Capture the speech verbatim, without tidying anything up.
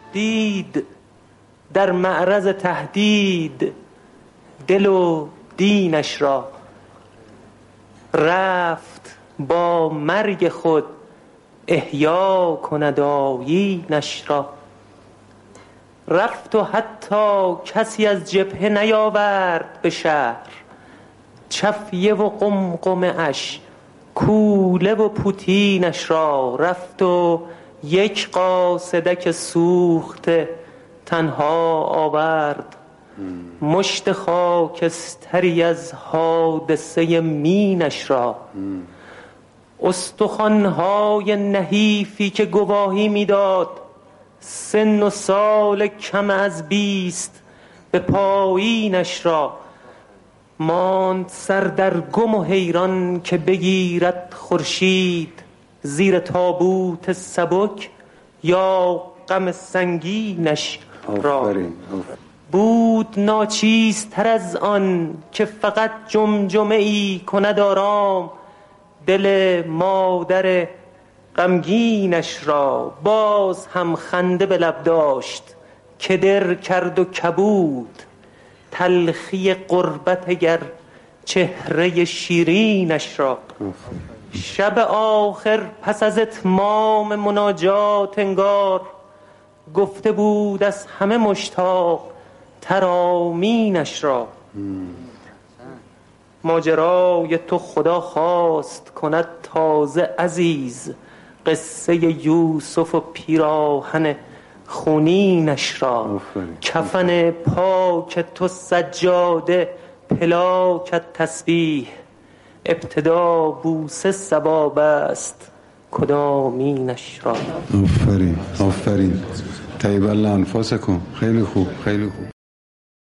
دید در معرض تهدید دل و دینش را، رفت با مرگ خود احیا کند آیینش را. رفت و حتی کسی از جبهه نیاورد به شهر، چفیه و قمقمه اش کوله و پوتینش را. رفت و یک قاصدک سوخته تنها آورد، مشت خاکستری از حادثه مینش را. استخوان‌های نحیفی که گواهی میداد سن و سال کم از بیست به پایینش را، ماند سر در گم و حیران که بگیرد خورشید زیر تابوت سبک یا غم سنگینش را. آفرین. بود ناچیزتر از آن که فقط جمجمه ای کند آرام دل مادر غمگینش را. باز هم خنده به لب داشت که در کرد و کبود، تلخی غربت اگر چهره شیرینش را. شب آخر پس از اتمام مناجات انگار گفته بود از همه مشتاق تر آمینش را. ماجرای تو خدا خواست کند تازه عزیز، قصه یوسف و پیراهن خونینش را. کفن پاک تو سجاده، پلاکت تسبیح، ابتدا بوسه ثواب است کدامینش را. آفرین آفرین. طیب الله انفاسکم. خیلی خوب خیلی خوب.